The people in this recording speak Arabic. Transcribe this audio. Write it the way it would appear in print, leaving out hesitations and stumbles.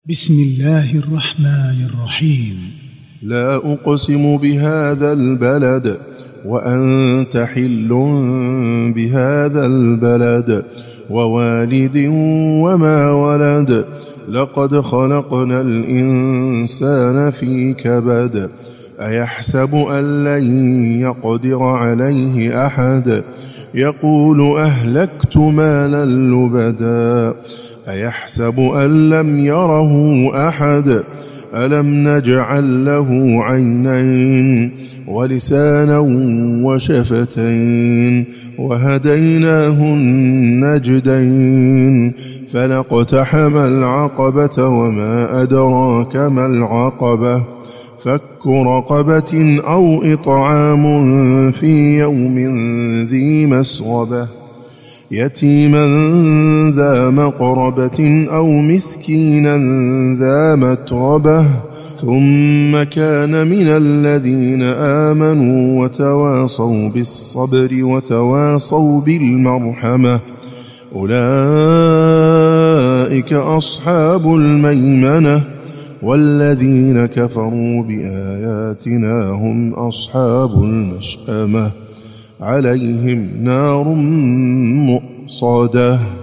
بسم الله الرحمن الرحيم. لا أقسم بهذا البلد وأنت حل بهذا البلد ووالد وما ولد لقد خلقنا الإنسان في كبد أيحسب أن لن يقدر عليه أحد يقول أهلكت مالا لبدا أيحسب أن لم يره أحد ألم نجعل له عينين ولسانا وشفتين وهديناه النجدين فلاقتحم العقبة وما أدراك ما العقبة فك رقبة أو إطعام في يوم ذي مسغبة يتيما ذا مقربة أو مسكينا ذا متربة ثم كان من الذين آمنوا وتواصوا بالصبر وتواصوا بالمرحمة أولئك أصحاب الميمنة والذين كفروا بآياتنا هم أصحاب المشأمة عليهم نار مؤصدة.